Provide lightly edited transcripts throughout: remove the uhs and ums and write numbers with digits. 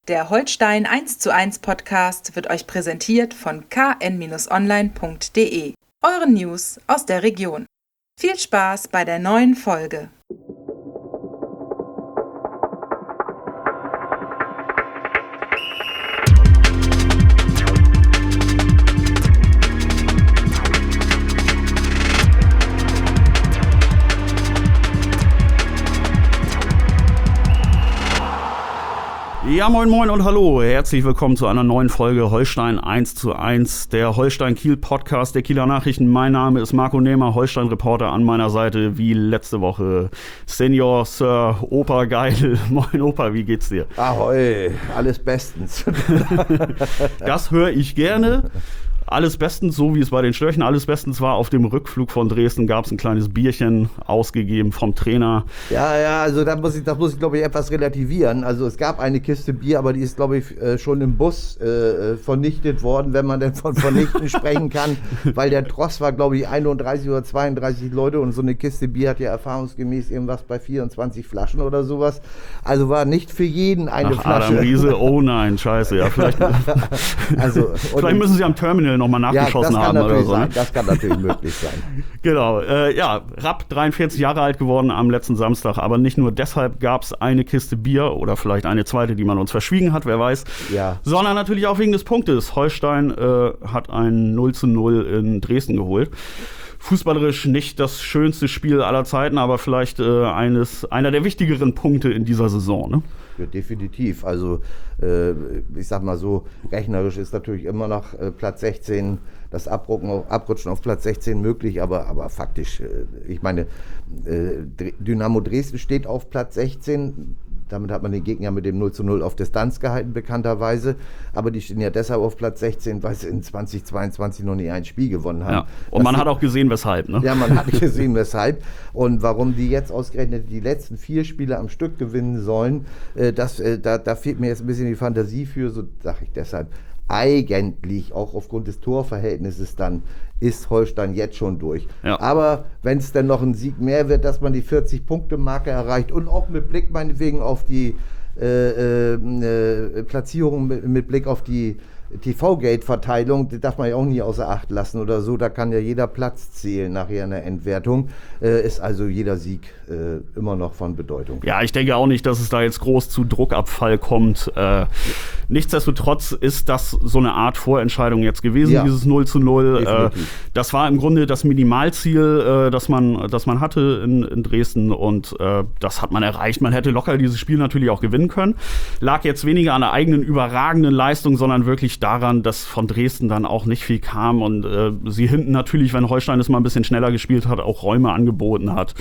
Der Holstein 1:1 Podcast wird euch präsentiert von kn-online.de, euren News aus der Region. Viel Spaß bei der neuen Folge. Ja, moin moin und hallo, herzlich willkommen zu einer neuen Folge Holstein 1:1, der Holstein-Kiel-Podcast der Kieler Nachrichten. Mein Name ist Marco Nehmer, Holstein-Reporter, an meiner Seite wie letzte Woche Senior Sir Opa Geil. Moin Opa, wie geht's dir? Ahoi, alles bestens. Das höre ich gerne. Alles bestens, so wie es bei den Störchen alles bestens war. Auf dem Rückflug von Dresden gab es ein kleines Bierchen ausgegeben vom Trainer. Ja, also das muss ich glaube ich, etwas relativieren. Also es gab eine Kiste Bier, aber die ist, glaube ich, schon im Bus vernichtet worden, wenn man denn von vernichten sprechen kann. Weil der Tross war, glaube ich, 31 oder 32 Leute und so eine Kiste Bier hat ja erfahrungsgemäß irgendwas bei 24 Flaschen oder sowas. Also war nicht für jeden eine Flasche. Adam Riese, oh nein, scheiße. Ja, vielleicht müssen sie am Terminal nochmal nachgeschossen haben oder so. Das kann natürlich möglich sein. Genau, Rapp 43 Jahre alt geworden am letzten Samstag, aber nicht nur deshalb gab es eine Kiste Bier oder vielleicht eine zweite, die man uns verschwiegen hat, wer weiß, sondern natürlich auch wegen des Punktes. Holstein hat ein 0:0 in Dresden geholt. Fußballerisch nicht das schönste Spiel aller Zeiten, aber vielleicht einer der wichtigeren Punkte in dieser Saison, ne? Ja, definitiv. Also ich sag mal so, rechnerisch ist natürlich immer noch Platz 16, das Abrutschen auf Platz 16 möglich, aber faktisch, ich meine, Dynamo Dresden steht auf Platz 16. Damit hat man den Gegner mit dem 0:0 auf Distanz gehalten, bekannterweise. Aber die stehen ja deshalb auf Platz 16, weil sie in 2022 noch nie ein Spiel gewonnen haben. Ja. Und man hat auch gesehen, weshalb. Ne? Ja, man hat gesehen, weshalb. Und warum die jetzt ausgerechnet die letzten 4 Spiele am Stück gewinnen sollen, da fehlt mir jetzt ein bisschen die Fantasie für, so sage ich deshalb. Eigentlich, auch aufgrund des Torverhältnisses dann, ist Holstein jetzt schon durch. Ja. Aber wenn es dann noch ein Sieg mehr wird, dass man die 40-Punkte-Marke erreicht und auch mit Blick meinetwegen auf die Platzierung, mit Blick auf die TV-Gate-Verteilung, die darf man ja auch nie außer Acht lassen oder so, da kann ja jeder Platz zählen nachher in der Endwertung, ist also jeder Sieg immer noch von Bedeutung. Ja, ich denke auch nicht, dass es da jetzt groß zu Druckabfall kommt. Nichtsdestotrotz ist das so eine Art Vorentscheidung jetzt gewesen, dieses 0:0. Das war im Grunde das Minimalziel, das man hatte in Dresden und das hat man erreicht. Man hätte locker dieses Spiel natürlich auch gewinnen können. Lag jetzt weniger an der eigenen überragenden Leistung, sondern wirklich daran, dass von Dresden dann auch nicht viel kam und sie hinten natürlich, wenn Holstein es mal ein bisschen schneller gespielt hat, auch Räume angeboten hat.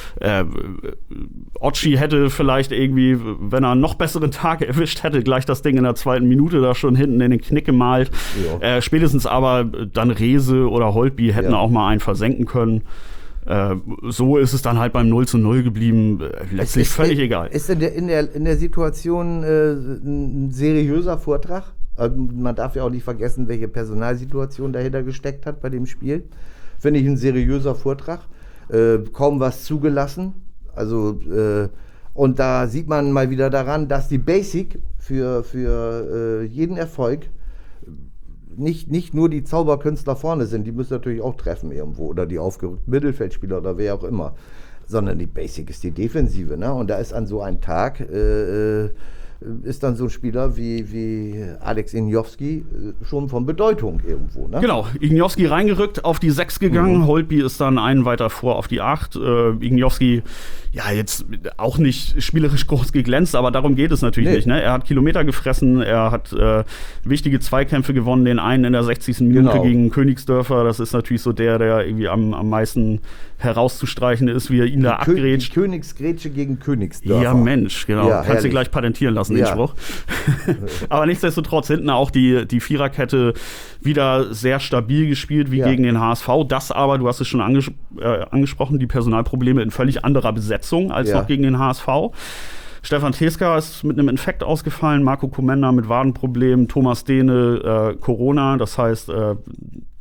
Otschi hätte vielleicht irgendwie, wenn er einen noch besseren Tag erwischt hätte, gleich das Ding in der 2. Minute da schon hinten in den Knick gemalt. Spätestens aber dann Rehse oder Holtby hätten auch mal einen versenken können. So ist es dann halt beim 0:0 geblieben. Letztlich völlig egal. Ist in der Situation ein seriöser Vortrag? Man darf ja auch nicht vergessen, welche Personalsituation dahinter gesteckt hat bei dem Spiel. Finde ich ein seriöser Vortrag. Kaum was zugelassen. Also, und da sieht man mal wieder daran, dass die Basic für jeden Erfolg nicht nur die Zauberkünstler vorne sind, die müssen natürlich auch treffen irgendwo, oder die aufgerückten Mittelfeldspieler oder wer auch immer, sondern die Basic ist die Defensive, ne? Und da ist an so einem Tag ist dann so ein Spieler wie Alex Igniowski schon von Bedeutung irgendwo, ne? Genau, Igniowski reingerückt, auf die 6 gegangen, Holtby ist dann einen weiter vor auf die 8. Igniowski, ja, jetzt auch nicht spielerisch groß geglänzt, aber darum geht es natürlich nicht, ne? Er hat Kilometer gefressen, er hat wichtige Zweikämpfe gewonnen, den einen in der 60. Minute gegen Königsdörfer, das ist natürlich so der irgendwie am meisten herauszustreichen ist, wie er ihn da abgrätscht. Die Königsgrätsche gegen Königsdörfer. Ja, Mensch, genau. Ja, kannst du gleich patentieren lassen, den Spruch. Aber nichtsdestotrotz hinten auch die Viererkette wieder sehr stabil gespielt, wie gegen den HSV. Das aber, du hast es schon angesprochen, die Personalprobleme in völlig anderer Besetzung als noch gegen den HSV. Stefan Teska ist mit einem Infekt ausgefallen, Marco Komenda mit Wadenproblemen, Thomas Dehne Corona, das heißt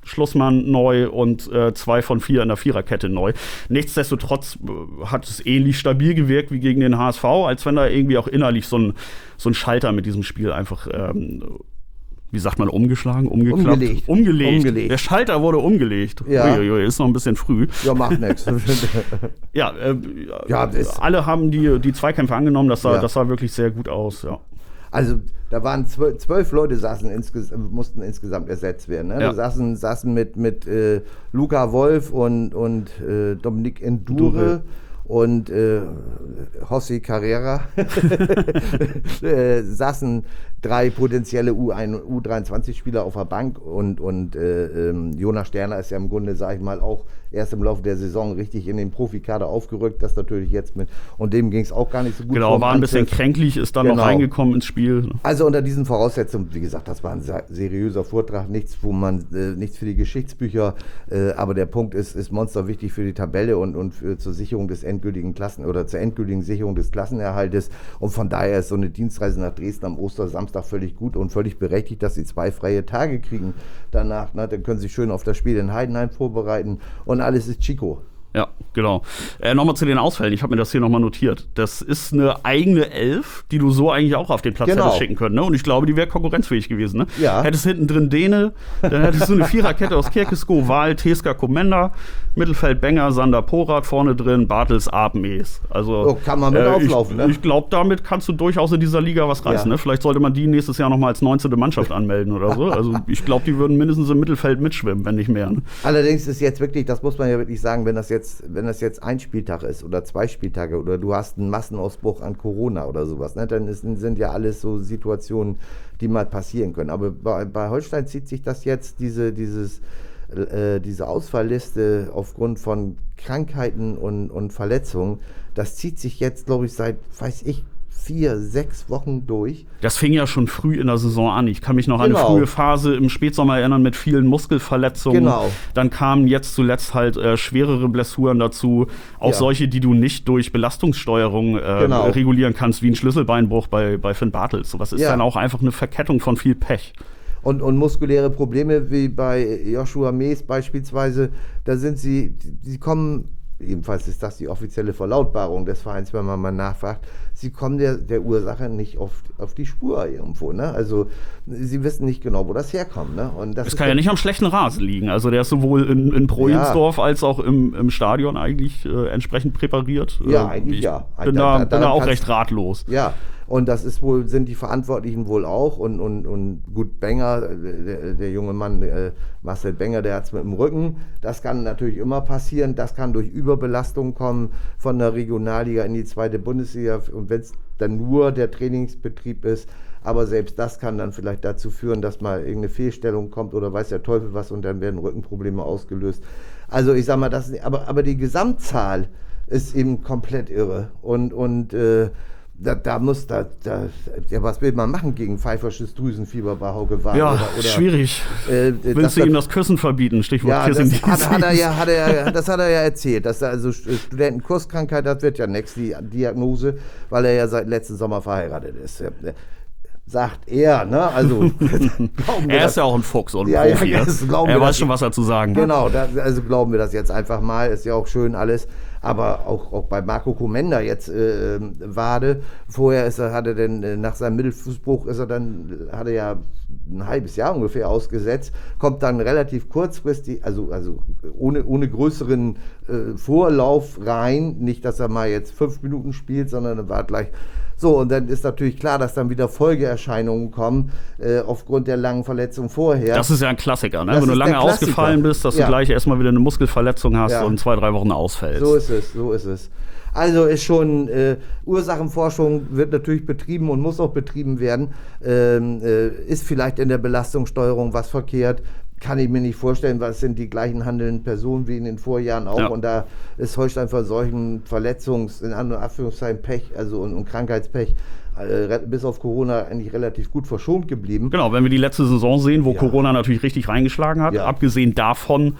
Schlussmann neu und 2 von 4 in der Viererkette neu. Nichtsdestotrotz hat es ähnlich stabil gewirkt wie gegen den HSV, als wenn da irgendwie auch innerlich so ein Schalter mit diesem Spiel einfach, wie sagt man, umgeschlagen, umgeklappt? Umgelegt. Der Schalter wurde umgelegt. Ja. Uiuiui, ist noch ein bisschen früh. Ja, macht nichts. Ja, alle haben die Zweikämpfe angenommen, das sah wirklich sehr gut aus, ja. Also da waren 12 Leute mussten insgesamt ersetzt werden. Ne? Ja. Da saßen mit Luca Wolf und Dominique Endure und José Carrera saßen 3 potenzielle U23-Spieler auf der Bank und Jonas Sterner ist ja im Grunde, sag ich mal, auch erst im Laufe der Saison richtig in den Profikader aufgerückt, das natürlich jetzt und dem ging es auch gar nicht so gut. Genau, war ein bisschen kränklich, ist dann noch reingekommen ins Spiel. Also unter diesen Voraussetzungen, wie gesagt, das war ein seriöser Vortrag, nichts für die Geschichtsbücher, aber der Punkt ist monster wichtig für die Tabelle und zur Sicherung des endgültigen zur endgültigen Sicherung des Klassenerhaltes, und von daher ist so eine Dienstreise nach Dresden am Ostersamstag völlig gut und völlig berechtigt, dass sie 2 freie Tage kriegen danach, ne? Dann können sie schön auf das Spiel in Heidenheim vorbereiten und alles ist Chico. Ja, genau. Nochmal zu den Ausfällen. Ich habe mir das hier nochmal notiert. Das ist eine eigene 11, die du so eigentlich auch auf den Platz hättest schicken können. Ne? Und ich glaube, die wäre konkurrenzfähig gewesen. Ne? Ja. Hättest hinten drin Däne, dann hättest du eine Viererkette aus Kirkesko, Wahl, Teska, Komenda, Mittelfeld Benger, Sander, Porat, vorne drin Bartels, Mees. Also kann man mit auflaufen, ne? Ich glaube, damit kannst du durchaus in dieser Liga was reißen. Ne? Vielleicht sollte man die nächstes Jahr nochmal als 19. Mannschaft anmelden oder so. Also ich glaube, die würden mindestens im Mittelfeld mitschwimmen, wenn nicht mehr. Ne? Allerdings ist jetzt wirklich, das muss man ja wirklich sagen, wenn das jetzt ein Spieltag ist oder 2 Spieltage oder du hast einen Massenausbruch an Corona oder sowas, ne, dann sind ja alles so Situationen, die mal passieren können. Aber bei Holstein zieht sich das jetzt, diese Ausfallliste aufgrund von Krankheiten und Verletzungen, das zieht sich jetzt, glaube ich, seit, 4, 6 Wochen durch. Das fing ja schon früh in der Saison an. Ich kann mich noch an eine frühe Phase im Spätsommer erinnern mit vielen Muskelverletzungen. Genau. Dann kamen jetzt zuletzt halt schwerere Blessuren dazu. Auch solche, die du nicht durch Belastungssteuerung regulieren kannst, wie ein Schlüsselbeinbruch bei Finn Bartels. Sowas ist dann auch einfach eine Verkettung von viel Pech. Und muskuläre Probleme wie bei Joshua Mees beispielsweise, da sind sie kommen, jedenfalls ist das die offizielle Verlautbarung des Vereins, wenn man mal nachfragt, sie kommen der Ursache nicht auf die Spur irgendwo. Ne? Also sie wissen nicht genau, wo das herkommt. Ne? Und das kann ja nicht am schlechten Rasen liegen. Also der ist sowohl in Projensdorf als auch im Stadion eigentlich entsprechend präpariert. Ja, eigentlich ja. Ich bin da auch recht ratlos. Ja. Und das sind die Verantwortlichen wohl auch. Und gut, Benger, der junge Mann, Marcel Benger, der hat es mit dem Rücken. Das kann natürlich immer passieren. Das kann durch Überbelastung kommen von der Regionalliga in die 2. Bundesliga. Und wenn es dann nur der Trainingsbetrieb ist, aber selbst das kann dann vielleicht dazu führen, dass mal irgendeine Fehlstellung kommt oder weiß der Teufel was und dann werden Rückenprobleme ausgelöst. Also ich sag mal, aber die Gesamtzahl ist eben komplett irre. Was will man machen gegen pfeifersches Drüsenfieber bei Hauke Wahl? Ja, oder schwierig. Willst du ihm das Küssen verbieten? Stichwort Kissing. Das hat er ja erzählt. Dass also Studentenkurskrankheit, das wird ja nächst die Diagnose, weil er ja seit letzten Sommer verheiratet ist. Sagt er, ne? Also er ist ja auch ein Fuchs und ein Profi. Er weiß schon, was er zu sagen hat. Genau, also glauben wir das jetzt einfach mal. Ist ja auch schön alles. Aber auch bei Marco Komenda jetzt Wade. Vorher hat er denn nach seinem Mittelfußbruch hat er ja ein halbes Jahr ungefähr ausgesetzt, kommt dann relativ kurzfristig, also ohne größeren Vorlauf rein. Nicht, dass er mal jetzt 5 Minuten spielt, sondern er war gleich. So, und dann ist natürlich klar, dass dann wieder Folgeerscheinungen kommen, aufgrund der langen Verletzung vorher. Das ist ja ein Klassiker, ne? Wenn du lange ausgefallen bist, dass du gleich erstmal wieder eine Muskelverletzung hast und 2-3 Wochen ausfällst. So ist es. Also ist schon, Ursachenforschung wird natürlich betrieben und muss auch betrieben werden. Ist vielleicht in der Belastungssteuerung was verkehrt? Kann ich mir nicht vorstellen, weil es sind die gleichen handelnden Personen wie in den Vorjahren auch. Ja. Und da ist Holstein von solchen in Anführungszeichen Pech, also und Krankheitspech, bis auf Corona eigentlich relativ gut verschont geblieben. Genau, wenn wir die letzte Saison sehen, wo Corona natürlich richtig reingeschlagen hat, abgesehen davon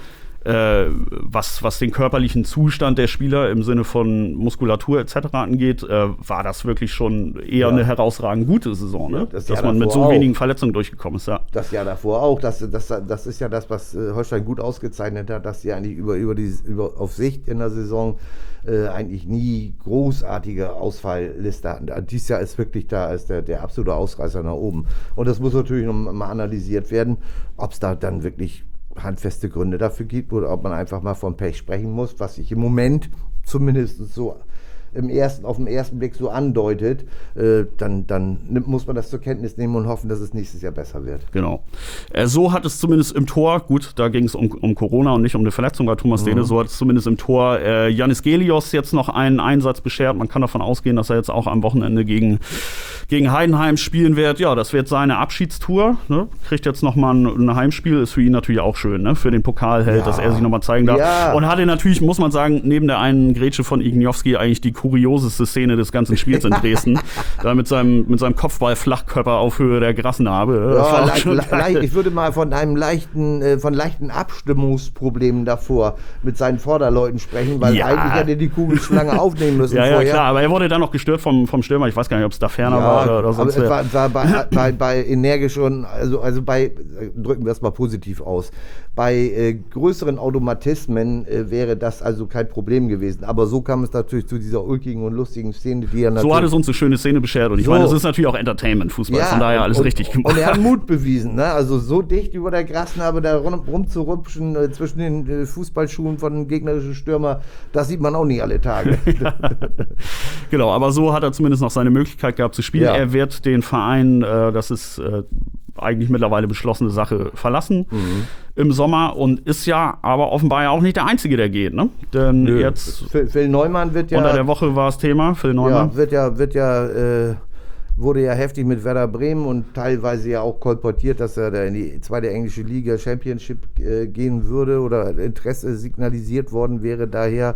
was den körperlichen Zustand der Spieler im Sinne von Muskulatur etc. angeht, war das wirklich schon eher eine herausragend gute Saison, ne? Das dass man mit so wenigen Verletzungen durchgekommen ist. Ja. Das Jahr davor auch. Das ist ja das, was Holstein gut ausgezeichnet hat, dass sie eigentlich auf Sicht in der Saison eigentlich nie großartige Ausfallliste hatten. Dieses Jahr ist wirklich der absolute Ausreißer nach oben. Und das muss natürlich noch mal analysiert werden, ob es da dann wirklich handfeste Gründe dafür gibt oder ob man einfach mal von Pech sprechen muss, was sich im Moment zumindest so auf den ersten Blick so andeutet, dann muss man das zur Kenntnis nehmen und hoffen, dass es nächstes Jahr besser wird. Genau. So hat es zumindest im Tor, gut, da ging es um Corona und nicht um eine Verletzung bei Thomas Dehne, so hat es zumindest im Tor Yannis Gelios jetzt noch einen Einsatz beschert. Man kann davon ausgehen, dass er jetzt auch am Wochenende gegen Heidenheim spielen wird. Ja, das wird seine Abschiedstour. Ne? Kriegt jetzt nochmal ein Heimspiel, ist für ihn natürlich auch schön, ne? Für den Pokalheld, dass er sich nochmal zeigen darf. Ja. Und hatte natürlich, muss man sagen, neben der einen Grätsche von Igniowski eigentlich die kurioseste Szene des ganzen Spiels in Dresden. Da mit seinem Kopfball-Flachkörper auf Höhe der Grasnarbe. Ja, ich würde mal von leichten Abstimmungsproblemen davor mit seinen Vorderleuten sprechen, weil eigentlich hätte die Kugelschlange aufnehmen müssen vorher. Ja, klar, aber er wurde dann noch gestört vom Stürmer. Ich weiß gar nicht, ob es da ferner war oder sonst. Aber es war bei energisch und drücken wir es mal positiv aus. Bei größeren Automatismen wäre das also kein Problem gewesen. Aber so kam es natürlich zu dieser ulkigen und lustigen Szene, die er natürlich... So hat es uns eine schöne Szene beschert. Und ich meine, das ist natürlich auch Entertainment-Fußball. Von daher alles richtig gemacht. Und er hat Mut bewiesen. Ne? Also so dicht über der Grasnarbe da rumzurupschen zwischen den Fußballschuhen von einem gegnerischen Stürmer, das sieht man auch nicht alle Tage. Genau, aber so hat er zumindest noch seine Möglichkeit gehabt zu spielen. Ja. Er wird den Verein, das ist eigentlich mittlerweile beschlossene Sache, verlassen im Sommer und ist ja aber offenbar ja auch nicht der Einzige, der geht, ne? Denn jetzt Phil Neumann wird ja... Unter der Woche war das Thema, Phil Neumann. Ja, wurde ja heftig mit Werder Bremen und teilweise ja auch kolportiert, dass er da in die zweite englische Liga Championship gehen würde oder Interesse signalisiert worden wäre. Daher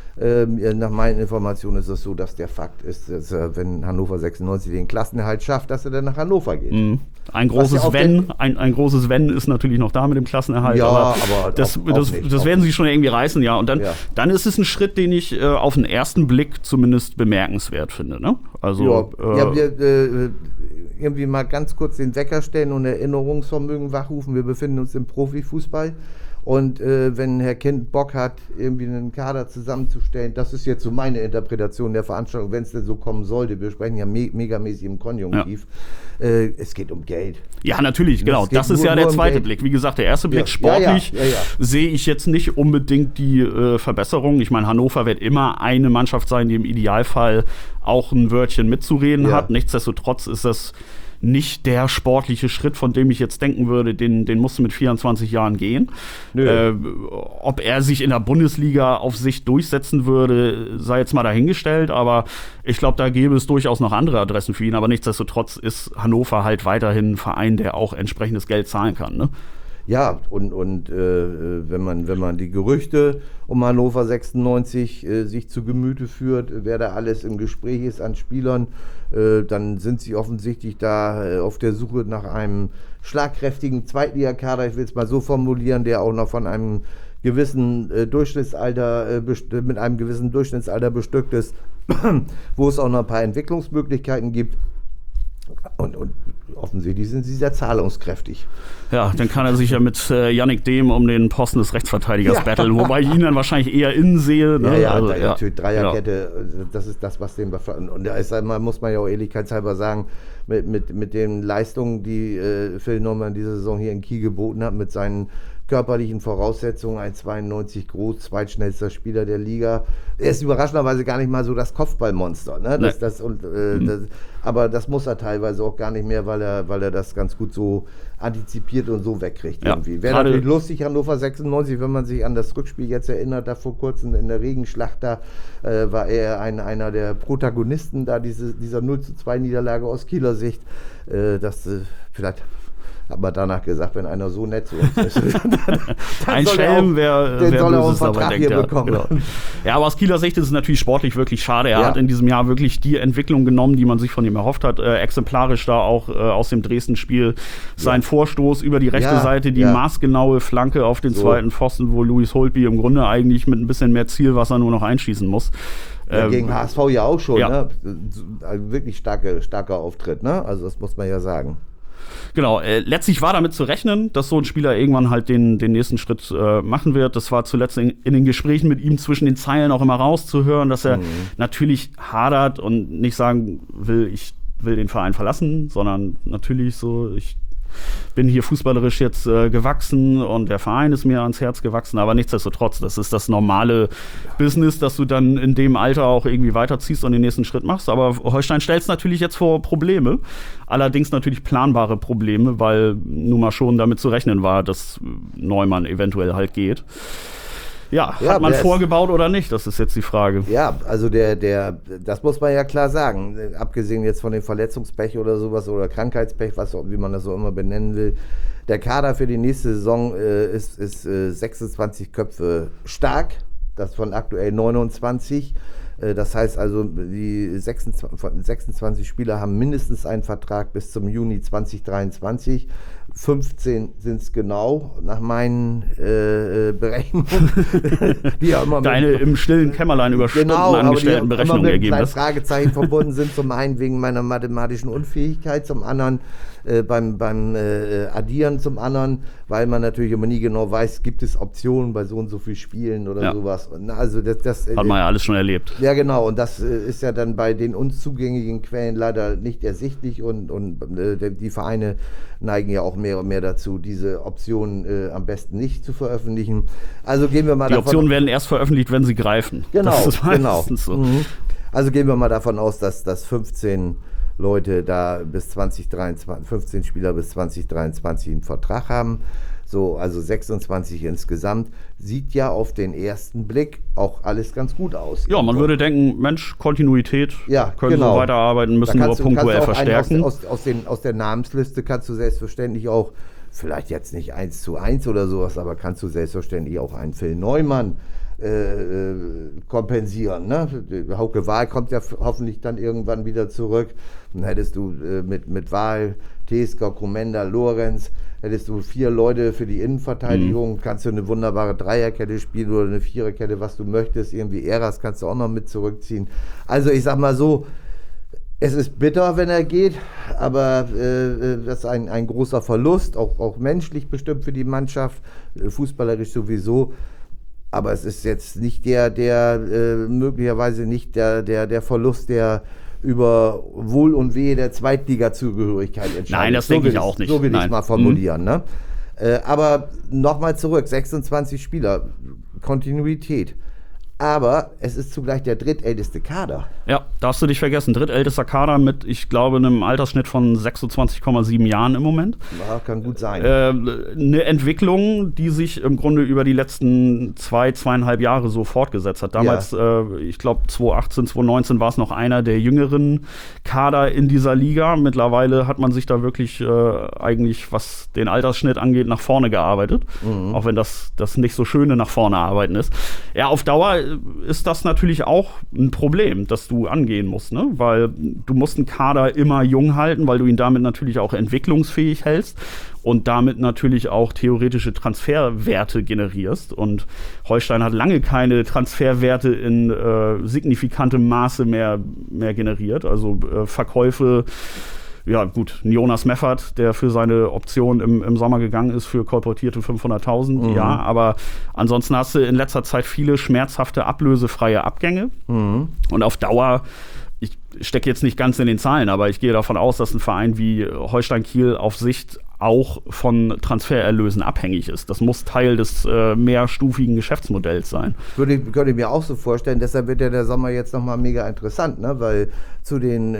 nach meinen Informationen ist es so, dass der Fakt ist, dass wenn Hannover 96 den Klassenerhalt schafft, dass er dann nach Hannover geht. Ein großes Wenn ist natürlich noch da mit dem Klassenerhalt. Ja, aber das werden sie schon irgendwie reißen, ja. Und dann ist es ein Schritt, den ich auf den ersten Blick zumindest bemerkenswert finde. Ne? Also irgendwie mal ganz kurz den Wecker stellen und Erinnerungsvermögen wachrufen. Wir befinden uns im Profifußball. Und wenn Herr Kind Bock hat, irgendwie einen Kader zusammenzustellen, das ist jetzt so meine Interpretation der Veranstaltung, wenn es denn so kommen sollte. Wir sprechen ja megamäßig im Konjunktiv. Ja. Es geht um Geld. Ja, natürlich, genau. Das ist ja der zweite Blick. Wie gesagt, der erste Blick sportlich sehe ich jetzt nicht unbedingt die Verbesserung. Ich meine, Hannover wird immer eine Mannschaft sein, die im Idealfall auch ein Wörtchen mitzureden hat. Nichtsdestotrotz ist das nicht der sportliche Schritt, von dem ich jetzt denken würde, den musst du mit 24 Jahren gehen. Ob er sich in der Bundesliga auf sich durchsetzen würde, sei jetzt mal dahingestellt, aber ich glaube, da gäbe es durchaus noch andere Adressen für ihn, aber nichtsdestotrotz ist Hannover halt weiterhin ein Verein, der auch entsprechendes Geld zahlen kann, ne? Ja, und wenn man die Gerüchte um Hannover 96 sich zu Gemüte führt, wer da alles im Gespräch ist an Spielern, dann sind sie offensichtlich da auf der Suche nach einem schlagkräftigen Zweitligakader, ich will es mal so formulieren, der auch noch von einem gewissen Durchschnittsalter bestückt ist, wo es auch noch ein paar Entwicklungsmöglichkeiten gibt. Und offensichtlich sind sie sehr zahlungskräftig. Ja, dann kann er sich ja mit Yannick Dehm um den Posten des Rechtsverteidigers battlen, wobei ich ihn dann wahrscheinlich eher innen sehe. Ne? Natürlich Dreierkette, das ist das, was den... Und da ist einmal, muss man ja auch ehrlichkeitshalber sagen, mit den Leistungen, die Phil Neumann diese Saison hier in Kiel geboten hat, mit seinen körperlichen Voraussetzungen, 1,92 groß, zweitschnellster Spieler der Liga. Er ist überraschenderweise gar nicht mal so das Kopfballmonster. Ne? Aber das muss er teilweise auch gar nicht mehr, weil er das ganz gut so antizipiert und so wegkriegt irgendwie. Wäre natürlich lustig, Hannover 96, wenn man sich an das Rückspiel jetzt erinnert, da vor kurzem in der Regenschlacht, da war er einer der Protagonisten da dieser 0:2 Niederlage aus Kieler Sicht. Vielleicht Hat man danach gesagt, wenn einer so nett zu uns ist. Ein Schelm, wer Böses dabei denkt. Ja, genau. Ja, aber aus Kieler Sicht ist es natürlich sportlich wirklich schade. Er hat in diesem Jahr wirklich die Entwicklung genommen, die man sich von ihm erhofft hat. Exemplarisch da auch aus dem Dresden-Spiel sein Vorstoß über die rechte Seite, die maßgenaue Flanke auf den zweiten Pfosten, wo Louis Holtby im Grunde eigentlich mit ein bisschen mehr Zielwasser nur noch einschießen muss. Gegen HSV ja auch schon, ne? Wirklich starker Auftritt, ne? Also das muss man ja sagen. Genau, letztlich war damit zu rechnen, dass so ein Spieler irgendwann halt den nächsten Schritt machen wird. Das war zuletzt in den Gesprächen mit ihm zwischen den Zeilen auch immer rauszuhören, dass er natürlich hadert und nicht sagen will, ich will den Verein verlassen, sondern natürlich so, ich bin hier fußballerisch jetzt gewachsen und der Verein ist mir ans Herz gewachsen, aber nichtsdestotrotz, das ist das normale Business, dass du dann in dem Alter auch irgendwie weiterziehst und den nächsten Schritt machst. Aber Holstein stellt es natürlich jetzt vor Probleme, allerdings natürlich planbare Probleme, weil nun mal schon damit zu rechnen war, dass Neumann eventuell halt geht. Ja, hat man vorgebaut oder nicht? Das ist jetzt die Frage. Ja, also das muss man ja klar sagen. Abgesehen jetzt von dem Verletzungspech oder sowas oder Krankheitspech, wie man das so immer benennen will. Der Kader für die nächste Saison ist 26 Köpfe stark. Das von aktuell 29. Das heißt also, die 26 Spieler haben mindestens einen Vertrag bis zum Juni 2023. 15 sind es genau, nach meinen Berechnungen. Die ja immer Deine im stillen Kämmerlein über Stunden angestellten Berechnungen ergeben. Mit Fragezeichen verbunden sind, zum einen wegen meiner mathematischen Unfähigkeit, zum anderen beim Addieren, zum anderen, weil man natürlich immer nie genau weiß, gibt es Optionen bei so und so viel Spielen oder sowas. Also das hat man ja alles schon erlebt. Ja, genau, und das ist ja dann bei den uns zugänglichen Quellen leider nicht ersichtlich und die Vereine neigen ja auch mehr und mehr dazu, diese Optionen am besten nicht zu veröffentlichen. Also gehen wir mal Die Optionen werden erst veröffentlicht, wenn sie greifen. Genau, das ist meistens so. Also gehen wir mal davon aus, dass 15 Leute da bis 2023, 15 Spieler bis 2023 einen Vertrag haben. So, also 26 insgesamt. Sieht ja auf den ersten Blick auch alles ganz gut aus. Ja, man würde denken, Mensch, Kontinuität, können so weiterarbeiten, müssen nur punktuell verstärken. Aus der Namensliste kannst du selbstverständlich auch, vielleicht jetzt nicht 1:1 oder sowas, aber kannst du selbstverständlich auch einen Phil Neumann kompensieren. Ne? Hauke Wahl kommt ja hoffentlich dann irgendwann wieder zurück. Dann hättest du mit Wahl, Teska, Komenda, Lorenz, hättest du 4 Leute für die Innenverteidigung, kannst du eine wunderbare Dreierkette spielen oder eine Viererkette, was du möchtest. Irgendwie Eras kannst du auch noch mit zurückziehen. Also ich sag mal so, es ist bitter, wenn er geht, aber das ist ein großer Verlust, auch menschlich bestimmt für die Mannschaft, fußballerisch sowieso. Aber es ist jetzt nicht möglicherweise nicht der Verlust, der über Wohl und Wehe der Zweitliga-Zugehörigkeit entscheidet. Nein, das denke ich auch nicht. So will ich es mal formulieren. Ne? Aber nochmal zurück, 26 Spieler, Kontinuität. Aber es ist zugleich der drittälteste Kader. Ja, darfst du nicht vergessen. Drittältester Kader mit, ich glaube, einem Altersschnitt von 26,7 Jahren im Moment. Ja, kann gut sein. Eine Entwicklung, die sich im Grunde über die letzten 2,5 Jahre so fortgesetzt hat. Damals, ich glaube, 2018, 2019 war es noch einer der jüngeren Kader in dieser Liga. Mittlerweile hat man sich da wirklich eigentlich, was den Altersschnitt angeht, nach vorne gearbeitet. Auch wenn das nicht so schöne nach vorne arbeiten ist. Ja, auf Dauer ist das natürlich auch ein Problem, das du angehen musst, ne? Weil du musst einen Kader immer jung halten, weil du ihn damit natürlich auch entwicklungsfähig hältst und damit natürlich auch theoretische Transferwerte generierst. Und Holstein hat lange keine Transferwerte in signifikantem Maße mehr generiert. Also Verkäufe. Ja, gut, Jonas Meffert, der für seine Option im Sommer gegangen ist, für kolportierte 500.000, ja, aber ansonsten hast du in letzter Zeit viele schmerzhafte, ablösefreie Abgänge. Und auf Dauer, ich stecke jetzt nicht ganz in den Zahlen, aber ich gehe davon aus, dass ein Verein wie Holstein Kiel auf Sicht auch von Transfererlösen abhängig ist. Das muss Teil des mehrstufigen Geschäftsmodells sein. Könnte ich mir auch so vorstellen. Deshalb wird ja der Sommer jetzt nochmal mega interessant, ne? Weil zu den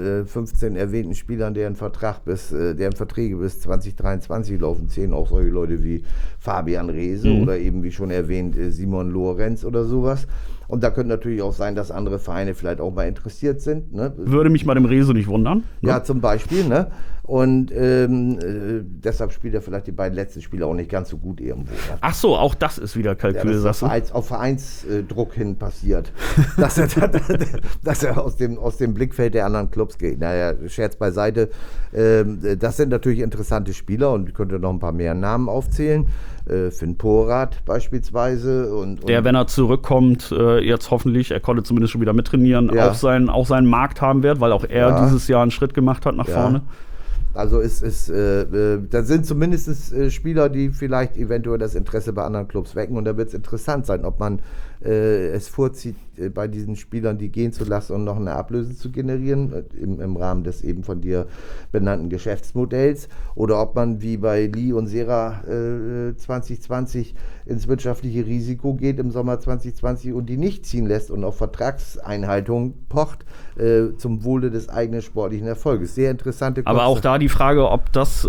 15 erwähnten Spielern, deren Verträge bis 2023 laufen, zählen auch solche Leute wie Fabian Reese oder eben, wie schon erwähnt, Simon Lorenz oder sowas. Und da könnte natürlich auch sein, dass andere Vereine vielleicht auch mal interessiert sind. Ne? Würde mich bei dem Rese nicht wundern. Ne? Ja, zum Beispiel. Ne? Und deshalb spielt er vielleicht die beiden letzten Spiele auch nicht ganz so gut irgendwo. Ne? Ach so, auch das ist wieder Kalkül. Ja, das ist auf Vereinsdruck hin passiert, dass er aus dem Blickfeld der anderen Clubs geht. Naja, Scherz beiseite. Das sind natürlich interessante Spieler und ich könnte noch ein paar mehr Namen aufzählen. Finn Porath beispielsweise. Der, wenn er zurückkommt, jetzt hoffentlich, er konnte zumindest schon wieder mittrainieren, ja. auch seinen Markt haben wird, weil auch er dieses Jahr einen Schritt gemacht hat nach vorne. Also da sind zumindest Spieler, die vielleicht eventuell das Interesse bei anderen Clubs wecken. Und da wird es interessant sein, ob man es vorzieht, bei diesen Spielern die gehen zu lassen und noch eine Ablöse zu generieren, im Rahmen des eben von dir benannten Geschäftsmodells. Oder ob man wie bei Lee und Serra 2020 ins wirtschaftliche Risiko geht im Sommer 2020 und die nicht ziehen lässt und auf Vertragseinhaltung pocht zum Wohle des eigenen sportlichen Erfolges. Sehr interessante Konzepte. Aber auch da die Frage, ob das,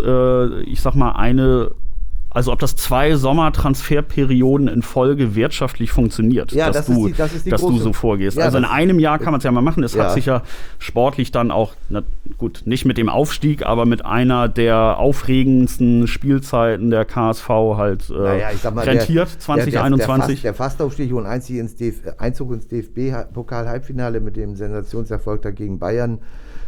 ob das 2 Sommertransferperioden in Folge wirtschaftlich funktioniert, ja, dass du so vorgehst. Ja, also in einem Jahr kann man es ja mal machen. Es hat sich ja sportlich dann auch, nicht mit dem Aufstieg, aber mit einer der aufregendsten Spielzeiten der KSV halt rentiert, 2021. Der Fastaufstieg und Einzug ins DFB-Pokal-Halbfinale mit dem Sensationserfolg dagegen Bayern,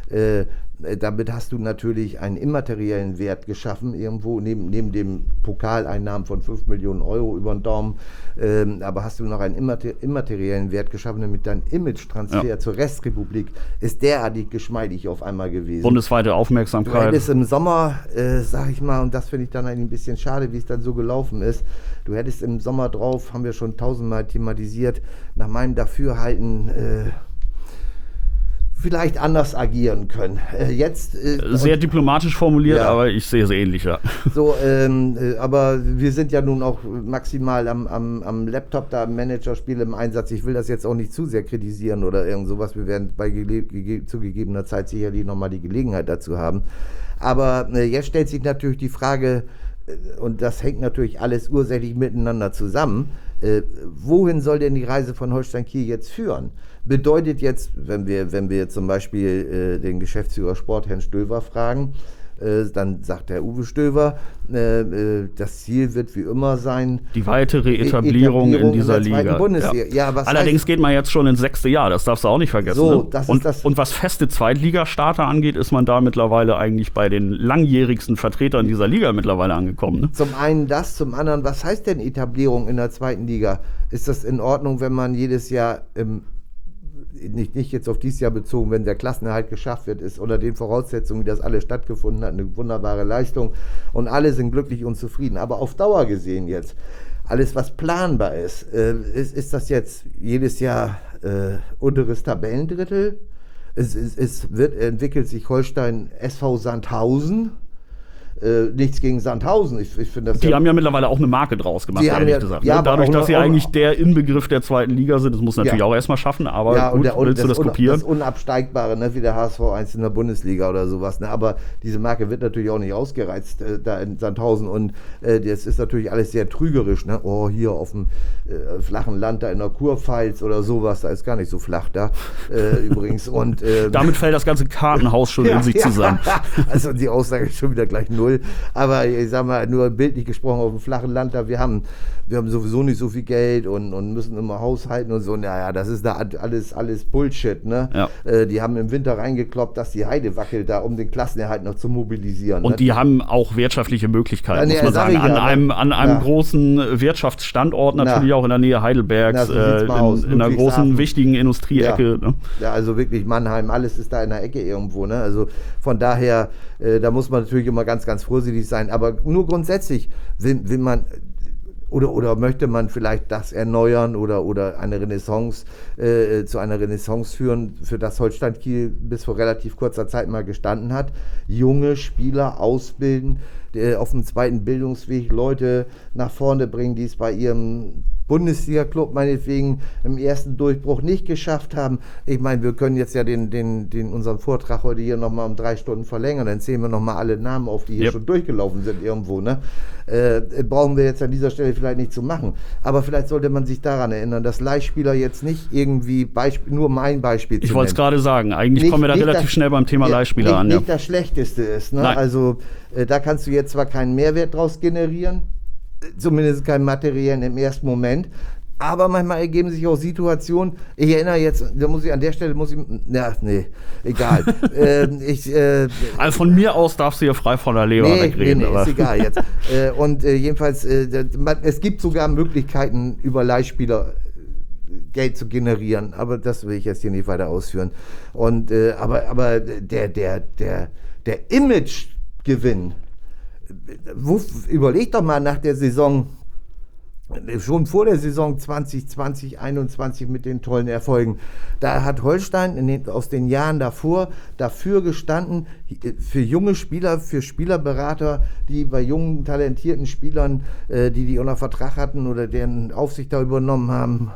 damit hast du natürlich einen immateriellen Wert geschaffen, irgendwo neben dem Pokaleinnahmen von 5 Millionen Euro über den Daumen, aber hast du noch einen immateriellen Wert geschaffen, damit dein Image-Transfer zur Restrepublik ist derartig geschmeidig auf einmal gewesen. Bundesweite Aufmerksamkeit. Du hättest im Sommer, sag ich mal, und das finde ich dann ein bisschen schade, wie es dann so gelaufen ist, du hättest im Sommer drauf, haben wir schon 1000-mal thematisiert, nach meinem Dafürhalten vielleicht anders agieren können. Jetzt sehr diplomatisch formuliert, aber ich sehe es ähnlich, ja. So, aber wir sind ja nun auch maximal am Laptop da im Managerspiel im Einsatz. Ich will das jetzt auch nicht zu sehr kritisieren oder irgend sowas. Wir werden zu gegebener Zeit sicherlich nochmal die Gelegenheit dazu haben. Aber jetzt stellt sich natürlich die Frage, und das hängt natürlich alles ursächlich miteinander zusammen, wohin soll denn die Reise von Holstein Kiel jetzt führen? Bedeutet jetzt, wenn wir zum Beispiel den Geschäftsführer Sport, Herrn Stöver, fragen, dann sagt der Uwe Stöver, das Ziel wird wie immer sein, die weitere Etablierung in dieser Liga. Ja, allerdings geht man jetzt schon ins 6. Jahr, das darfst du auch nicht vergessen. So, ne? Und was feste Zweitligastarter angeht, ist man da mittlerweile eigentlich bei den langjährigsten Vertretern dieser Liga mittlerweile angekommen. Ne? Zum einen das, zum anderen, was heißt denn Etablierung in der 2. Liga? Ist das in Ordnung, wenn man jedes Jahr nicht jetzt auf dieses Jahr bezogen, wenn der Klassenerhalt geschafft wird, ist unter den Voraussetzungen, wie das alles stattgefunden hat, eine wunderbare Leistung und alle sind glücklich und zufrieden. Aber auf Dauer gesehen jetzt, alles was planbar ist das jetzt jedes Jahr unteres Tabellendrittel? Entwickelt sich Holstein SV Sandhausen. Nichts gegen Sandhausen. Ich finde das. Die haben ja mittlerweile auch eine Marke draus gemacht, ehrlich gesagt. Ja, dadurch, dass sie eigentlich der Inbegriff der 2. Liga sind, das muss natürlich auch erstmal schaffen, aber willst du das kopieren? Das Unabsteigbare, ne, wie der HSV 1 in der Bundesliga oder sowas. Ne, aber diese Marke wird natürlich auch nicht ausgereizt da in Sandhausen und das ist natürlich alles sehr trügerisch. Ne? Oh, hier auf dem flachen Land da in der Kurpfalz oder sowas, da ist gar nicht so flach da übrigens. Und damit fällt das ganze Kartenhaus schon in sich zusammen. Also die Aussage ist schon wieder gleich 0. Aber ich sag mal, nur bildlich gesprochen, auf dem flachen Land, da wir haben sowieso nicht so viel Geld und müssen immer haushalten und so. Naja, das ist da alles Bullshit, ne? Ja. Die haben im Winter reingekloppt, dass die Heide wackelt, da um den Klassenerhalt noch zu mobilisieren. Und die haben auch wirtschaftliche Möglichkeiten, muss man sagen. An einem großen Wirtschaftsstandort, natürlich auch in der Nähe Heidelbergs, in einer großen, wichtigen Industrieecke. Ja. Ne? Ja, also wirklich Mannheim, alles ist da in der Ecke irgendwo, ne? Also von daher, da muss man natürlich immer ganz, ganz vorsichtig sein. Aber nur grundsätzlich will man oder möchte man vielleicht das erneuern oder eine Renaissance zu einer Renaissance führen, für das Holstein Kiel bis vor relativ kurzer Zeit mal gestanden hat. Junge Spieler ausbilden, auf dem zweiten Bildungsweg Leute nach vorne bringen, die es bei ihrem Bundesliga-Club meinetwegen im ersten Durchbruch nicht geschafft haben. Ich meine, wir können jetzt ja unseren Vortrag heute hier nochmal um 3 Stunden verlängern, dann zählen wir nochmal alle Namen auf, die hier schon durchgelaufen sind irgendwo. Ne? Brauchen wir jetzt an dieser Stelle vielleicht nicht zu machen. Aber vielleicht sollte man sich daran erinnern, dass Leihspieler jetzt nicht irgendwie nur mein Beispiel zu Ich wollte es gerade sagen, eigentlich kommen wir da relativ schnell beim Thema Leihspieler an. Nicht das Schlechteste ist. Ne? Also da kannst du jetzt zwar keinen Mehrwert draus generieren, zumindest keinen materiellen im ersten Moment, aber manchmal ergeben sich auch Situationen, ich erinnere jetzt, egal. Also von mir aus darfst du hier frei von der Leber wegreden. Nee, ist egal jetzt. Und jedenfalls, es gibt sogar Möglichkeiten, über Leihspieler Geld zu generieren, aber das will ich jetzt hier nicht weiter ausführen. Und aber der Imagegewinn, überleg doch mal nach der Saison, schon vor der Saison 2020, 2021 mit den tollen Erfolgen, da hat Holstein aus den Jahren davor dafür gestanden, für junge Spieler, für Spielerberater, die bei jungen, talentierten Spielern, die unter Vertrag hatten oder deren Aufsicht da übernommen haben,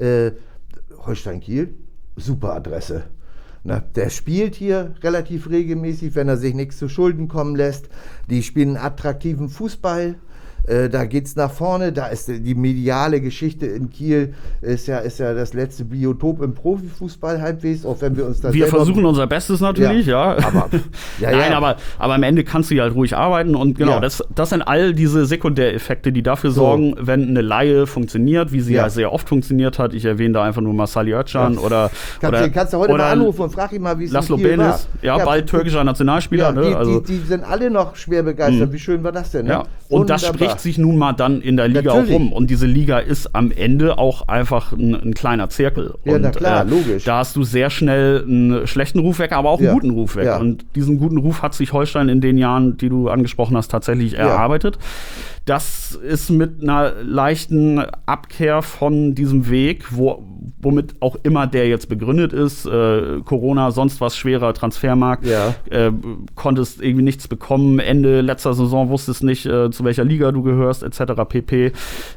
Holstein Kiel, super Adresse. Na, der spielt hier relativ regelmäßig, wenn er sich nichts zu Schulden kommen lässt. Die spielen attraktiven Fußball. Da geht's nach vorne, da ist die mediale Geschichte in Kiel, ist ja das letzte Biotop im Profifußball halbwegs, auch wenn wir uns da wir versuchen unser Bestes natürlich, ja. Nein, aber am Ende kannst du ja halt ruhig arbeiten und genau, das sind all diese Sekundäreffekte, die dafür sorgen, wenn eine Leihe funktioniert, wie sie ja sehr oft funktioniert hat. Ich erwähne da einfach nur Marcel Özcan oder kannst du heute mal anrufen und frag ihn mal, wie es Laszlo Benes, bald türkischer Nationalspieler. Die sind alle noch schwer begeistert. Wie schön war das denn? Ne? Ja. Und das spricht sich nun mal dann in der Liga auch rum. Und diese Liga ist am Ende auch einfach ein kleiner Zirkel. Ja, und, na klar, logisch. Da hast du sehr schnell einen schlechten Ruf weg, aber auch einen guten Ruf weg. Ja. Und diesen guten Ruf hat sich Holstein in den Jahren, die du angesprochen hast, tatsächlich erarbeitet. Das ist mit einer leichten Abkehr von diesem Weg, womit auch immer der jetzt begründet ist, Corona, sonst was, schwerer Transfermarkt, konntest irgendwie nichts bekommen, Ende letzter Saison wusstest nicht, zu welcher Liga du gehörst, etc. pp.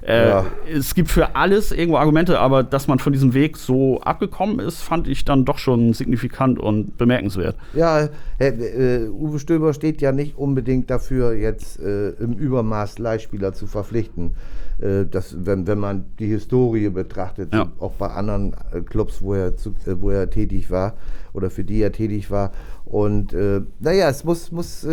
Es gibt für alles irgendwo Argumente, aber dass man von diesem Weg so abgekommen ist, fand ich dann doch schon signifikant und bemerkenswert. Ja, Uwe Stöber steht ja nicht unbedingt dafür, jetzt im Übermaß Leihspieler zu verpflichten. Wenn man die Historie betrachtet, auch bei anderen Clubs, wo er tätig war oder für die er tätig war. Und es muss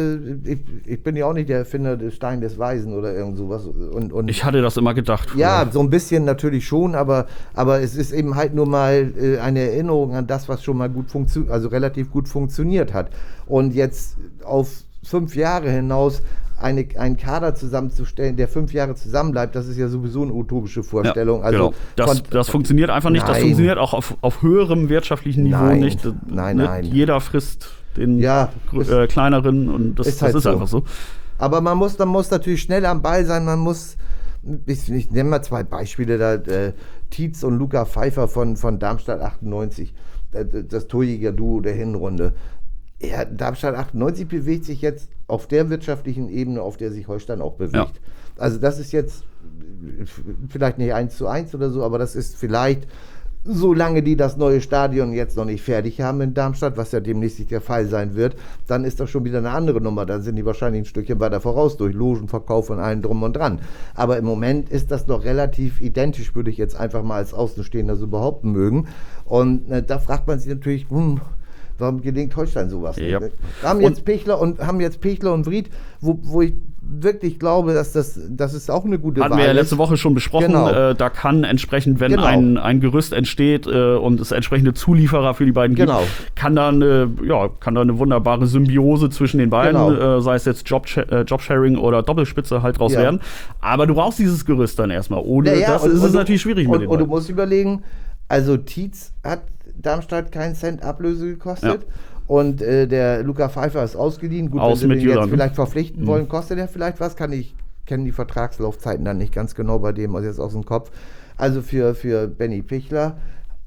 ich bin ja auch nicht der Erfinder des Stein des Weisen oder irgend sowas. Und ich hatte das immer gedacht. Ja, so ein bisschen natürlich schon, aber es ist eben halt nur mal eine Erinnerung an das, was schon mal relativ gut funktioniert hat. Und jetzt auf 5 Jahre hinaus einen Kader zusammenzustellen, der 5 Jahre zusammenbleibt, das ist ja sowieso eine utopische Vorstellung. Ja, genau. Das funktioniert einfach nicht. Nein. Das funktioniert auch auf höherem wirtschaftlichen Niveau nicht. Nein. Jeder frisst den kleineren und das ist einfach so. Aber man muss natürlich schnell am Ball sein. Man muss, ich nenne mal 2 Beispiele da, Tietz und Luca Pfeiffer von Darmstadt 98, das Torjäger-Duo der Hinrunde. Ja, Darmstadt 98 bewegt sich jetzt auf der wirtschaftlichen Ebene, auf der sich Holstein auch bewegt. Ja. Also das ist jetzt vielleicht nicht 1:1 oder so, aber das ist vielleicht, solange die das neue Stadion jetzt noch nicht fertig haben in Darmstadt, was ja demnächst nicht der Fall sein wird, dann ist das schon wieder eine andere Nummer. Dann sind die wahrscheinlich ein Stückchen weiter voraus durch Logenverkauf und allem drum und dran. Aber im Moment ist das noch relativ identisch, würde ich jetzt einfach mal als Außenstehender so behaupten mögen. Und da fragt man sich natürlich, warum gelingt Holstein sowas nicht? Wir haben jetzt Pichler und Vried, wo ich wirklich glaube, dass das ist auch eine gute Wahl. Hatten wir ja letzte Woche schon besprochen. Genau. Da kann entsprechend, wenn ein Gerüst entsteht und es entsprechende Zulieferer für die beiden gibt, kann da eine wunderbare Symbiose zwischen den beiden, sei es jetzt Jobsharing oder Doppelspitze halt draus werden. Aber du brauchst dieses Gerüst dann erstmal. Ohne das ist es natürlich schwierig mit den beiden. Und du musst überlegen, also Tietz hat Darmstadt keinen Cent Ablöse gekostet. Ja. Und der Luca Pfeiffer ist ausgeliehen. Gut, wenn sie den jetzt vielleicht verpflichten wollen, kostet der vielleicht was. Kenne die Vertragslaufzeiten dann nicht ganz genau bei dem, also jetzt aus dem Kopf. Also für Benny Pichler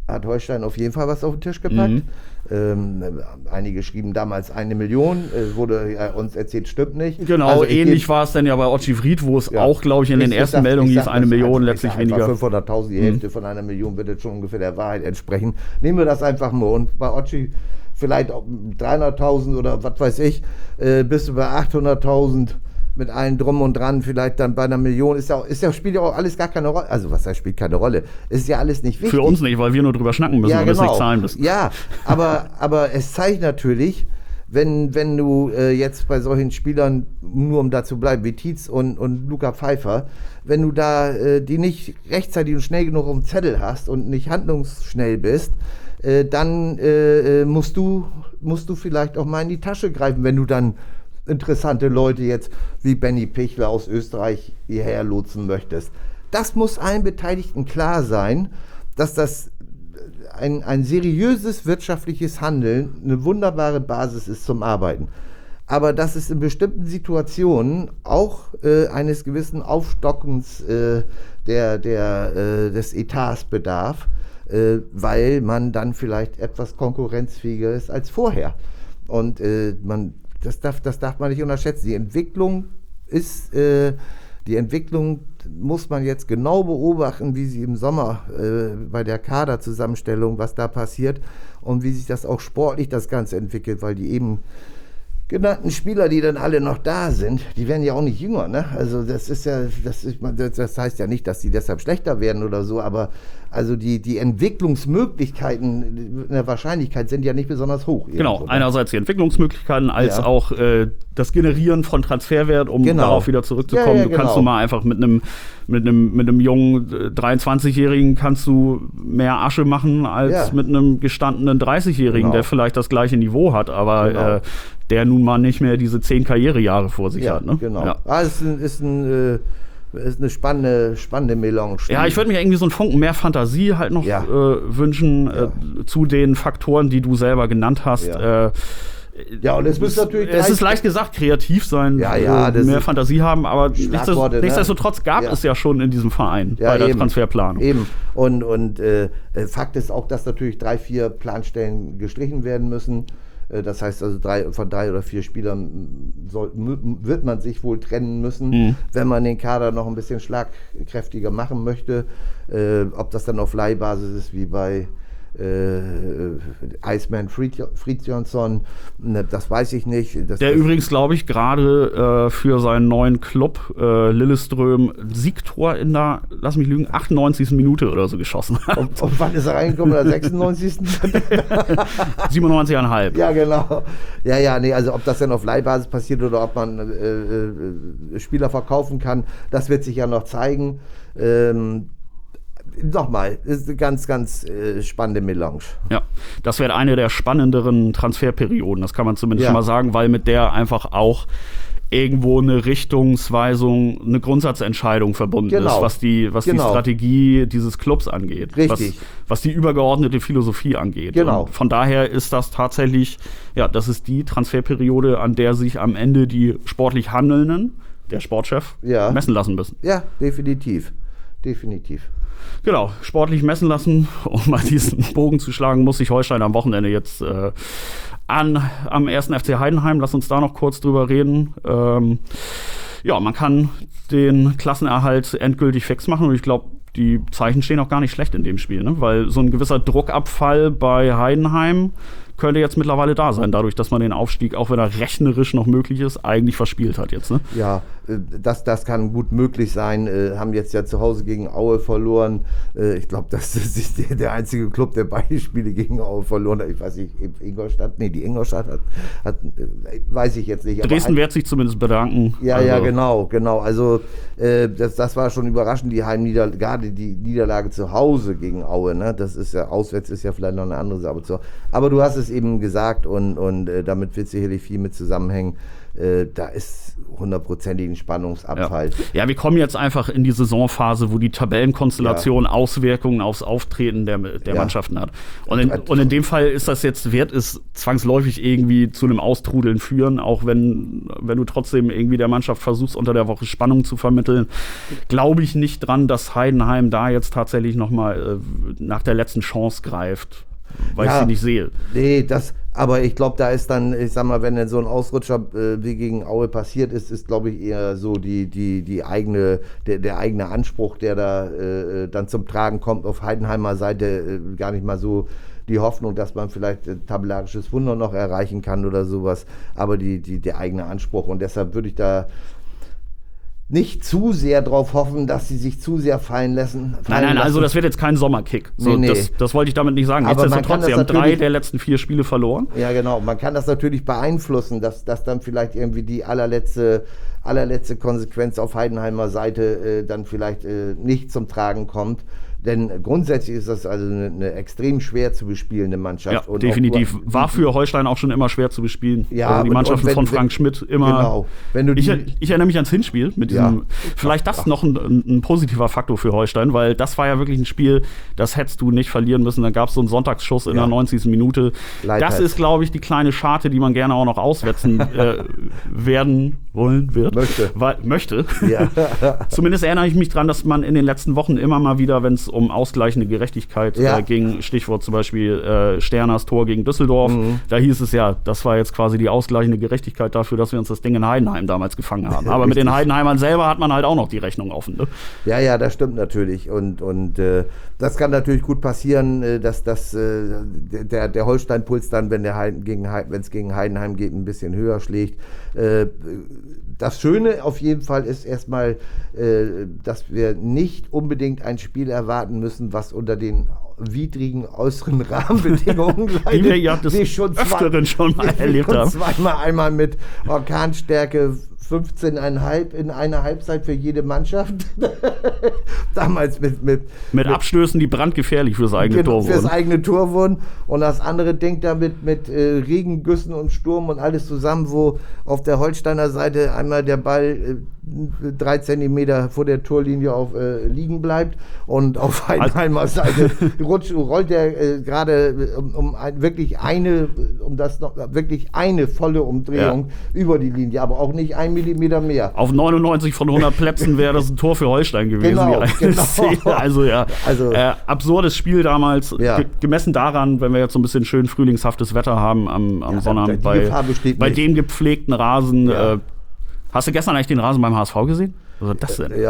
hat Holstein auf jeden Fall was auf den Tisch gepackt. Einige schrieben damals 1 Million, wurde uns erzählt, stimmt nicht. Genau, also ähnlich war es dann ja bei Otschi Fried, wo es auch, glaube ich, in den ersten Meldungen hieß 1 Million, letztlich weniger. 500.000, die Hälfte von 1 Million wird jetzt schon ungefähr der Wahrheit entsprechen. Nehmen wir das einfach mal. Und bei Otschi vielleicht 300.000 oder was weiß ich, bist du bei 800.000. Mit allen drum und dran, vielleicht dann bei 1 Million, spielt ja auch alles gar keine Rolle. Also was heißt, spielt keine Rolle? Ist ja alles nicht wichtig. Für uns nicht, weil wir nur drüber schnacken müssen, weil wir es nicht zahlen müssen. Ja, aber es zeigt natürlich, wenn du jetzt bei solchen Spielern, nur um da zu bleiben, wie Tietz und Luca Pfeiffer, wenn du da die nicht rechtzeitig und schnell genug auf dem Zettel hast und nicht handlungsschnell bist, dann musst du vielleicht auch mal in die Tasche greifen, wenn du dann interessante Leute jetzt wie Benny Pichler aus Österreich hierher lotsen möchtest. Das muss allen Beteiligten klar sein, dass das ein seriöses wirtschaftliches Handeln eine wunderbare Basis ist zum Arbeiten. Aber dass es in bestimmten Situationen auch eines gewissen Aufstockens des Etats bedarf, weil man dann vielleicht etwas konkurrenzfähiger ist als vorher. Und das darf man nicht unterschätzen. Die Entwicklung muss man jetzt genau beobachten, wie sie im Sommer bei der Kaderzusammenstellung, was da passiert und wie sich das auch sportlich das Ganze entwickelt, weil die eben genannten Spieler, die dann alle noch da sind, die werden ja auch nicht jünger, ne? Also das heißt ja nicht, dass die deshalb schlechter werden oder so, aber also die Entwicklungsmöglichkeiten in der Wahrscheinlichkeit sind ja nicht besonders hoch. Genau, einerseits die Entwicklungsmöglichkeiten, als auch das Generieren von Transferwert, um darauf wieder zurückzukommen. Du kannst mal einfach mit einem jungen 23-Jährigen kannst du mehr Asche machen als mit einem gestandenen 30-Jährigen, der vielleicht das gleiche Niveau hat, aber der nun mal nicht mehr diese 10 Karrierejahre vor sich hat. Ne? Genau. Ja. Es ist eine spannende Melange. Ja, ich würde mir irgendwie so einen Funken mehr Fantasie halt noch wünschen zu den Faktoren, die du selber genannt hast. Ja, und es muss natürlich. Es ist leicht gesagt, kreativ sein, mehr Fantasie haben, aber nichtsdestotrotz gab es ja schon in diesem Verein bei der Transferplanung. Eben. Und Fakt ist auch, dass natürlich 3, 4 Planstellen gestrichen werden müssen. Das heißt also, von 3 oder 4 Spielern wird man sich wohl trennen müssen, wenn man den Kader noch ein bisschen schlagkräftiger machen möchte. Ob das dann auf Leihbasis ist wie bei Iceman Fridtjonsson, das weiß ich nicht. Der übrigens, glaube ich, gerade für seinen neuen Club Lillestrøm Siegtor in der, lass mich lügen, 98. Minute oder so geschossen hat. Und wann ist er reingekommen? In der 96. 97,5. Ja, genau. Nee, also ob das dann auf Leihbasis passiert oder ob man Spieler verkaufen kann, das wird sich ja noch zeigen. Nochmal, ist eine ganz, ganz spannende Melange. Ja, das wäre eine der spannenderen Transferperioden, das kann man zumindest schon mal sagen, weil mit der einfach auch irgendwo eine Richtungsweisung, eine Grundsatzentscheidung verbunden ist, was die Strategie dieses Clubs angeht. Richtig. Was die übergeordnete Philosophie angeht. Genau. Und von daher ist das tatsächlich, das ist die Transferperiode, an der sich am Ende die sportlich Handelnden, der Sportchef, messen lassen müssen. Ja, definitiv. Genau, sportlich messen lassen, um mal diesen Bogen zu schlagen, muss sich Holstein am Wochenende jetzt am 1. FC Heidenheim. Lass uns da noch kurz drüber reden. Man kann den Klassenerhalt endgültig fix machen und ich glaube, die Zeichen stehen auch gar nicht schlecht in dem Spiel, ne? Weil so ein gewisser Druckabfall bei Heidenheim könnte jetzt mittlerweile da sein, dadurch, dass man den Aufstieg, auch wenn er rechnerisch noch möglich ist, eigentlich verspielt hat jetzt. Ne? Ja, das kann gut möglich sein. Haben jetzt ja zu Hause gegen Aue verloren. Ich glaube, das ist der einzige Club, der beide Spiele gegen Aue verloren hat. Ich weiß nicht, Ingolstadt, die Ingolstadt hat weiß ich jetzt nicht. Dresden wird sich zumindest bedanken. Ja, genau. Also das war schon überraschend, gerade die Niederlage zu Hause gegen Aue. Ne? Das ist ja, auswärts ist ja vielleicht noch eine andere Sache. Aber du hast es eben gesagt und damit wird sicherlich viel mit zusammenhängen. Da ist hundertprozentigen Spannungsabfall. Ja, wir kommen jetzt einfach in die Saisonphase, wo die Tabellenkonstellation Auswirkungen aufs Auftreten der Mannschaften hat. Und in dem Fall ist das jetzt, wird es zwangsläufig irgendwie zu einem Austrudeln führen, auch wenn du trotzdem irgendwie der Mannschaft versuchst, unter der Woche Spannung zu vermitteln. Glaube ich nicht dran, dass Heidenheim da jetzt tatsächlich nochmal nach der letzten Chance greift, weil ich sie nicht sehe. Nee, aber ich glaube, da ist dann, ich sag mal, wenn dann so ein Ausrutscher wie gegen Aue passiert ist, glaube ich, eher so der eigene Anspruch, der da dann zum Tragen kommt auf Heidenheimer Seite, gar nicht mal so die Hoffnung, dass man vielleicht tabellarisches Wunder noch erreichen kann oder sowas, aber der eigene Anspruch. Und deshalb würde ich da nicht zu sehr drauf hoffen, dass sie sich zu sehr fallen lassen. Nein, also das wird jetzt kein Sommerkick. So, nee. Das wollte ich damit nicht sagen. Nichtsdestotrotz, sie haben 3 der letzten 4 Spiele verloren. Ja, genau. Man kann das natürlich beeinflussen, dass dann vielleicht irgendwie die allerletzte Konsequenz auf Heidenheimer Seite dann vielleicht nicht zum Tragen kommt. Denn grundsätzlich ist das also eine extrem schwer zu bespielende Mannschaft. Ja, und definitiv. War für Holstein auch schon immer schwer zu bespielen. Ja, also die Mannschaften von Frank Schmidt immer. Genau. Ich erinnere mich ans Hinspiel mit diesem. Vielleicht das noch ein positiver Faktor für Holstein, weil das war ja wirklich ein Spiel, das hättest du nicht verlieren müssen. Da gab es so einen Sonntagsschuss in der 90. Minute. Das ist, glaube ich, die kleine Scharte, die man gerne auch noch auswetzen möchte. Ja. Zumindest erinnere ich mich dran, dass man in den letzten Wochen immer mal wieder, wenn es um ausgleichende Gerechtigkeit ging, Stichwort zum Beispiel Sterners Tor gegen Düsseldorf, da hieß es ja, das war jetzt quasi die ausgleichende Gerechtigkeit dafür, dass wir uns das Ding in Heidenheim damals gefangen haben. Aber mit den Heidenheimern selber hat man halt auch noch die Rechnung offen. Ne? Ja, das stimmt natürlich. Und das kann natürlich gut passieren, dass der Holstein-Puls dann, wenn es gegen Heidenheim geht, ein bisschen höher schlägt. Das Schöne auf jeden Fall ist erstmal, dass wir nicht unbedingt ein Spiel erwarten müssen, was unter den widrigen äußeren Rahmenbedingungen die wir ja des Öfteren schon mal erlebt haben. Einmal mit Orkanstärke 15,5 in einer Halbzeit für jede Mannschaft. Damals mit Abstößen, die brandgefährlich fürs eigene Tor wurden. Fürs eigene Tor wurden. Und das andere Ding da mit Regengüssen und Sturm und alles zusammen, wo auf der Holsteiner Seite einmal der Ball 3 Zentimeter vor der Torlinie liegen bleibt und auf Heidenheimer Seite rollt der gerade wirklich eine volle Umdrehung über die Linie, aber auch nicht 1 Millimeter mehr. Auf 99 von 100 Plätzen wäre das ein Tor für Holstein gewesen. Genau. Also absurdes Spiel damals, gemessen daran, wenn wir jetzt so ein bisschen schön frühlingshaftes Wetter haben am Sonnabend bei dem gepflegten Rasen. Ja. Hast du gestern eigentlich den Rasen beim HSV gesehen? Was ist das denn?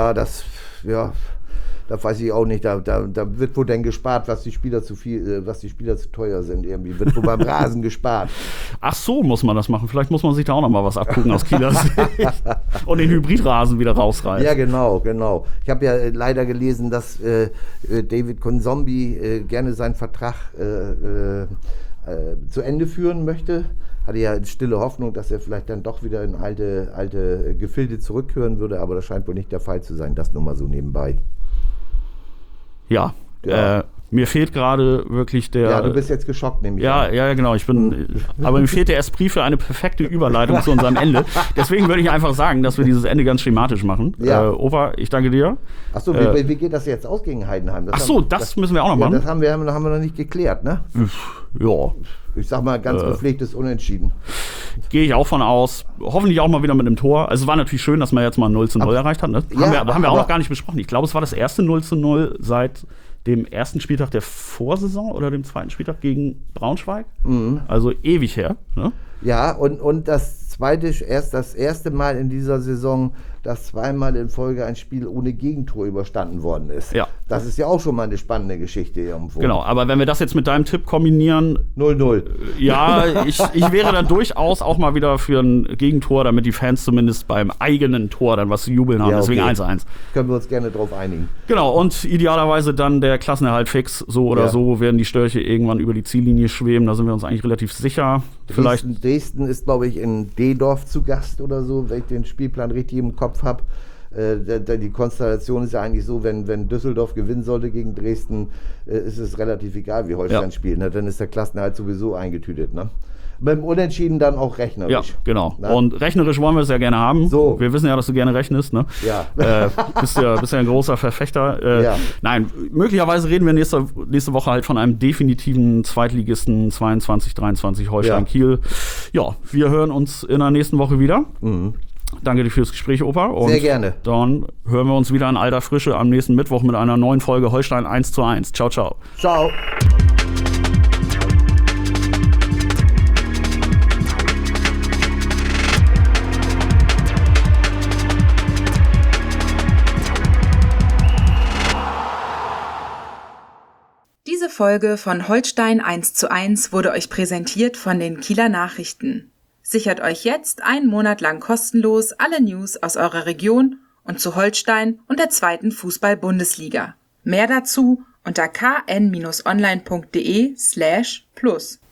Da weiß ich auch nicht. Da wird wohl dann gespart, was die Spieler zu teuer sind. Irgendwie wird wohl beim Rasen gespart. Ach so, muss man das machen. Vielleicht muss man sich da auch noch mal was abgucken aus Kieler Sicht. Und den Hybridrasen wieder rausreißen. Ja, genau. Ich habe ja leider gelesen, dass David Konzombi gerne seinen Vertrag zu Ende führen möchte. Hatte ja stille Hoffnung, dass er vielleicht dann doch wieder in alte Gefilde zurückkehren würde, aber das scheint wohl nicht der Fall zu sein. Das nur mal so nebenbei. Ja. Mir fehlt gerade wirklich der... Ja, du bist jetzt geschockt, nämlich. Ja, genau. Aber mir fehlt der Esprit für eine perfekte Überleitung zu unserem Ende. Deswegen würde ich einfach sagen, dass wir dieses Ende ganz schematisch machen. Ja. Opa, ich danke dir. Achso, wie geht das jetzt aus gegen Heidenheim? Das müssen wir auch noch machen. Das haben wir noch nicht geklärt, ne? Ja. Ich sag mal, ganz gepflegtes Unentschieden. Gehe ich auch von aus. Hoffentlich auch mal wieder mit einem Tor. Also es war natürlich schön, dass man jetzt mal 0:0 erreicht hat. Ne? Haben wir auch noch gar nicht besprochen. Ich glaube, es war das erste 0:0 seit dem ersten Spieltag der Vorsaison oder dem zweiten Spieltag gegen Braunschweig. Mhm. Also ewig her. Ne? Ja, und das erste Mal in dieser Saison, dass zweimal in Folge ein Spiel ohne Gegentor überstanden worden ist. Ja. Das ist ja auch schon mal eine spannende Geschichte irgendwo. Genau, aber wenn wir das jetzt mit deinem Tipp kombinieren... 0:0. Ja, ich wäre dann durchaus auch mal wieder für ein Gegentor, damit die Fans zumindest beim eigenen Tor dann was zu jubeln haben. Ja, okay. Deswegen 1:1. Können wir uns gerne drauf einigen. Genau, und idealerweise dann der Klassenerhalt fix. So oder so werden die Störche irgendwann über die Ziellinie schweben. Da sind wir uns eigentlich relativ sicher. Dresden ist, glaube ich, in D-Dorf zu Gast oder so, wenn ich den Spielplan richtig im Kopf habe. Die Konstellation ist ja eigentlich so, wenn Düsseldorf gewinnen sollte gegen Dresden, ist es relativ egal, wie Holstein spielt. Ne? Dann ist der Klassenerhalt sowieso eingetütet. Ne? beim Unentschieden dann auch rechnerisch. Ja, genau. Na? Und rechnerisch wollen wir es ja gerne haben. So. Wir wissen ja, dass du gerne rechnest, ne? Ja. Bist ja ein großer Verfechter. Ja. Nein, möglicherweise reden wir nächste Woche halt von einem definitiven Zweitligisten 22-23 Holstein-Kiel. Ja, wir hören uns in der nächsten Woche wieder. Danke dir fürs Gespräch, Opa. Und sehr gerne. Dann hören wir uns wieder in alter Frische am nächsten Mittwoch mit einer neuen Folge Holstein 1:1. Ciao, ciao. Ciao. Diese Folge von Holstein 1:1 wurde euch präsentiert von den Kieler Nachrichten. Sichert euch jetzt einen Monat lang kostenlos alle News aus eurer Region und zu Holstein und der 2. Fußball-Bundesliga. Mehr dazu unter kn-online.de/plus.